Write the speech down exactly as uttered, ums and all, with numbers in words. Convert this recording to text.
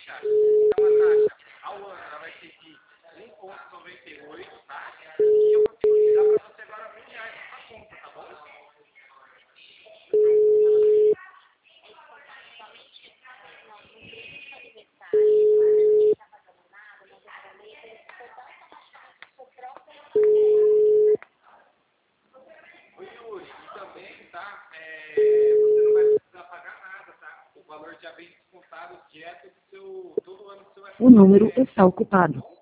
taxa. Então a taxa ao ano ela vai ser de um vírgula noventa e oito, tá? E eu vou ter que dar para você agora mil reais na sua conta, tá bom? Oi, Yuri, e também, tá? É, você não vai precisar pagar nada, tá? O valor já vem descontado direto do seu, todo ano do seu O número F G T S, está ocupado. tá bom?